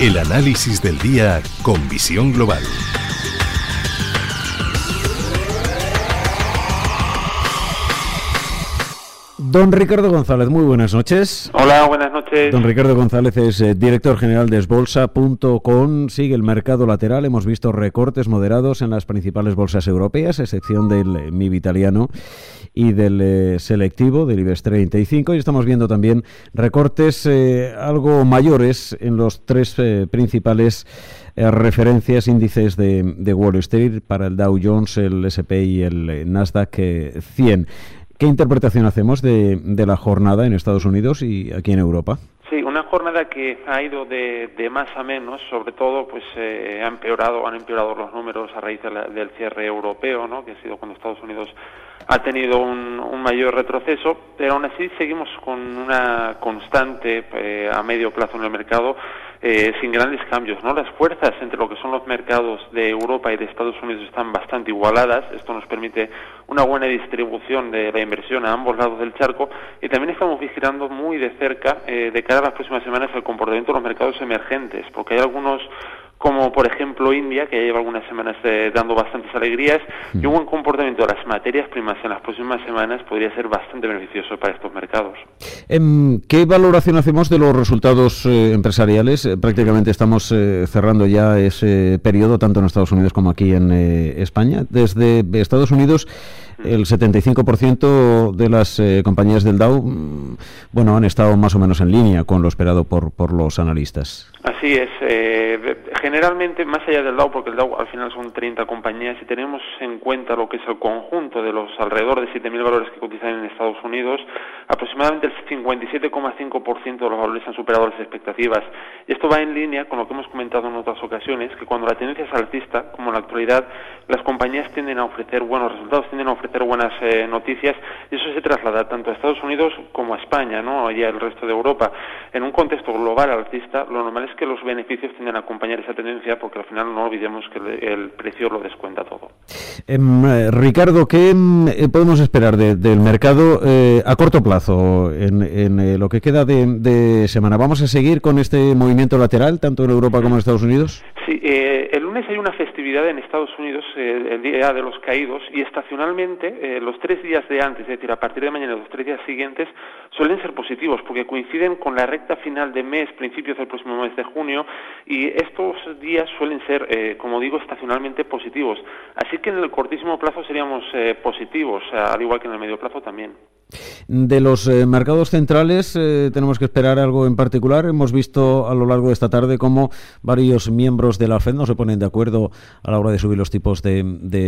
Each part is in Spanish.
El análisis del día con visión global. Don Ricardo González, muy buenas noches. Hola, buenas noches. Don Ricardo González es director general de Esbolsa.com. Sigue el mercado lateral. Hemos visto recortes moderados en las principales bolsas europeas, a excepción del MIB italiano y del selectivo, del IBEX 35. Y estamos viendo también recortes algo mayores en los tres principales referencias, índices de Wall Street, para el Dow Jones, el S&P y el Nasdaq 100. ¿Qué interpretación hacemos de la jornada en Estados Unidos y aquí en Europa? Sí, una jornada que ha ido de más a menos, sobre todo pues han empeorado los números a raíz del cierre europeo, ¿no? Que ha sido cuando Estados Unidos ha tenido un mayor retroceso, pero aún así seguimos con una constante a medio plazo en el mercado, sin grandes cambios, ¿no? Las fuerzas entre lo que son los mercados de Europa y de Estados Unidos están bastante igualadas. Esto nos permite una buena distribución de la inversión a ambos lados del charco, y también estamos vigilando muy de cerca, de cara a las próximas semanas, el comportamiento de los mercados emergentes, porque hay algunos, como por ejemplo India, que ya lleva algunas semanas dando bastantes alegrías, y un buen comportamiento de las materias primas en las próximas semanas podría ser bastante beneficioso para estos mercados. ¿Qué valoración hacemos de los resultados empresariales? Prácticamente estamos cerrando ya ese periodo, tanto en Estados Unidos como aquí en España. Desde Estados Unidos, el 75% de las compañías del Dow, han estado más o menos en línea con lo esperado por los analistas. Así es. Generalmente, más allá del Dow, porque el Dow al final son 30 compañías, si tenemos en cuenta lo que es el conjunto de los alrededor de 7.000 valores que cotizan en Estados Unidos, aproximadamente el 57,5% de los valores han superado las expectativas. Y esto va en línea con lo que hemos comentado en otras ocasiones, que cuando la tendencia es alcista, como en la actualidad, las compañías tienden a ofrecer buenos resultados, tienden a ofrecer buenas noticias, y eso se traslada tanto a Estados Unidos como a España, ¿no? Y al resto de Europa. En un contexto global alcista, lo normal es que los beneficios tienden a acompañar esa tendencia, porque al final no olvidemos que el precio lo descuenta todo. Ricardo, ¿qué podemos esperar del mercado a corto plazo en lo que queda de semana? ¿Vamos a seguir con este movimiento lateral, tanto en Europa como en Estados Unidos? Sí, el lunes hay una festividad en Estados Unidos, el Día de los Caídos, y estacionalmente los 3 días de antes, es decir, a partir de mañana, los 3 días siguientes, suelen ser positivos, porque coinciden con la recta final de mes, principios del próximo mes de junio, y estos días suelen ser, como digo, estacionalmente positivos. Así que en el cortísimo plazo seríamos positivos, al igual que en el medio plazo también. De los mercados centrales, tenemos que esperar algo en particular. Hemos visto a lo largo de esta tarde cómo varios miembros de la FED no se ponen de acuerdo a la hora de subir los tipos de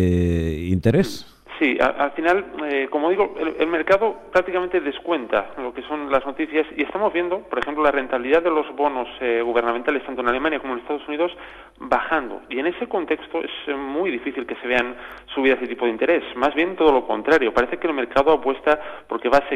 interés. Sí, al final, como digo, el mercado prácticamente descuenta lo que son las noticias, y estamos viendo, por ejemplo, la rentabilidad de los bonos gubernamentales, tanto en Alemania como en Estados Unidos, bajando. Y en ese contexto es muy difícil que se vean subidas de tipo de interés. Más bien todo lo contrario. Parece que el mercado apuesta porque vamos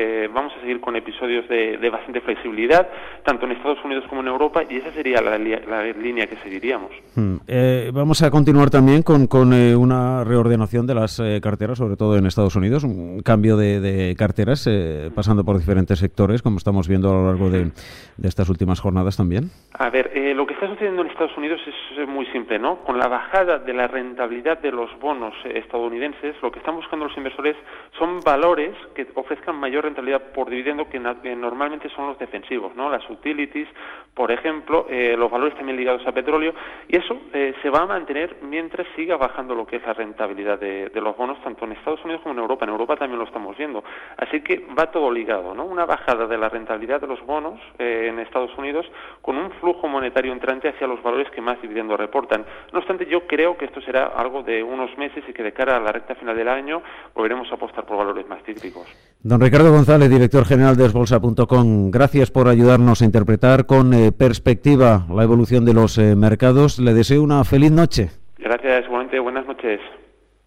a seguir con episodios de bastante flexibilidad, tanto en Estados Unidos como en Europa, y esa sería la línea que seguiríamos. Vamos a continuar también con una reordenación de las carteras, sobre todo en Estados Unidos, un cambio de carteras, pasando por diferentes sectores, como estamos viendo a lo largo de estas últimas jornadas también. A ver, lo que está sucediendo en Estados Unidos es muy simple, ¿no? Con la bajada de la rentabilidad de los bonos estadounidenses, lo que están buscando los inversores son valores que ofrezcan mayor rentabilidad por dividendo, que normalmente son los defensivos, ¿no? Las utilities, por ejemplo, los valores también ligados a petróleo, y eso se va a mantener mientras siga bajando lo que es la rentabilidad de los bonos, tanto en Estados Unidos como en Europa. En Europa también lo estamos viendo. Así que va todo ligado, ¿no? Una bajada de la rentabilidad de los bonos en Estados Unidos, con un flujo monetario entrante hacia los valores que más dividendo reportan. No obstante, yo creo que esto será algo de unos meses, y que de cara a la recta final del año volveremos a apostar por valores más cíclicos. Don Ricardo González, director general de Esbolsa.com, gracias por ayudarnos a interpretar con perspectiva la evolución de los mercados. Le deseo una feliz noche. Gracias, igualmente, buenas noches.